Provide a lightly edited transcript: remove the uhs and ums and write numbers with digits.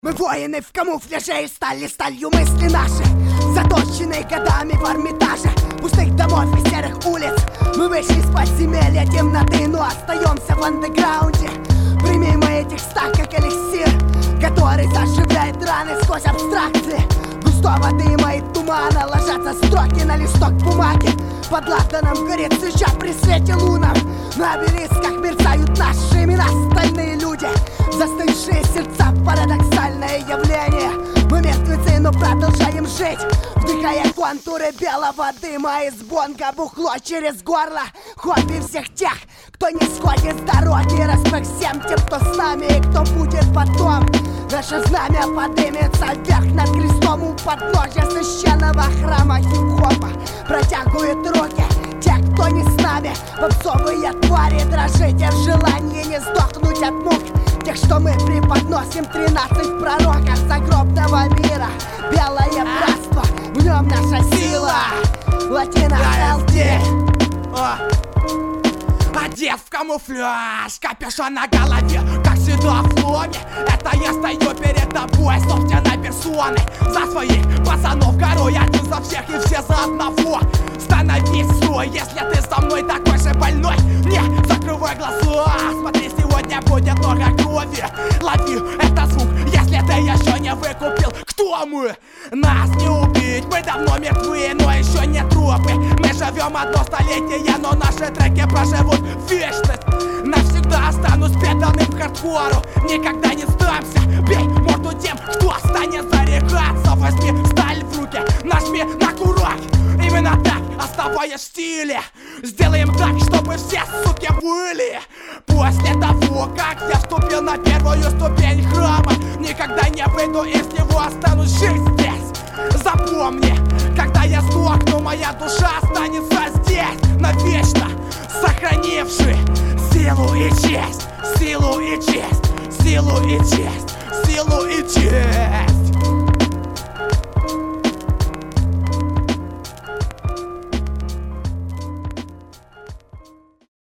Мы воины в камуфляже и стали сталью мысли наши, заточенные годами в Эрмитаже пустых домов и серых улиц. Мы вышли из подземелья темноты, но остаемся в андеграунде. Прими мы этих стак как эликсир, который заживляет раны сквозь абстракции. Густого дыма и тумана ложатся строки на листок бумаги. Под ладаном горит свеча при свете лунам. На обелисках мерцают наши имена. Стальные люди, застывшие сердца, парадоксальное явление. Мы мертвецы, но продолжаем жить, вдыхая контуры белого дыма из бонга. Бухло через горло, хобби всех тех, кто не сходит с дороги. Respect всем тем, кто с нами и кто будет потом. Наше знамя поднимется вверх над крестом у подножья священного храма хип-хопа. Протягивают руки те, кто не с нами. Попсовые твари, дрожите в желании не сдохнуть от мук тех, что мы преподносим 13 пророков загробного мира. Белое братство, в нем наша сила. Латина LD. Одет в камуфляж, капюшон на голове, как всегда в флоне. Это я стою перед тобой собственной персоной. За своих пацанов горой, один за всех и все за одного. Становись стой, если ты со мной такой же больной. Не закрывай глаза, смотри, сегодня будет много крови. Лови этот звук, если ты еще не выкупил. Кто мы? Нас не убить, мы давно мертвы, но еще не трупы. Мы живем одно столетие, но наши треки проживут вечность. Навсегда останусь преданным хардкору, никогда не сдамся. Бей морду тем, кто станет зарекаться. Возьми сталь в руки, нажми на курок. Именно так, оставаясь в стиле, сделаем так, чтобы все суки были. После того, как я вступил на первую ступень храма, никогда не выйду из него, останусь жить здесь. Запомни, когда я сдохну, моя душа останется здесь навечно, сохранивши силу и честь, силу и честь, силу и честь, силу и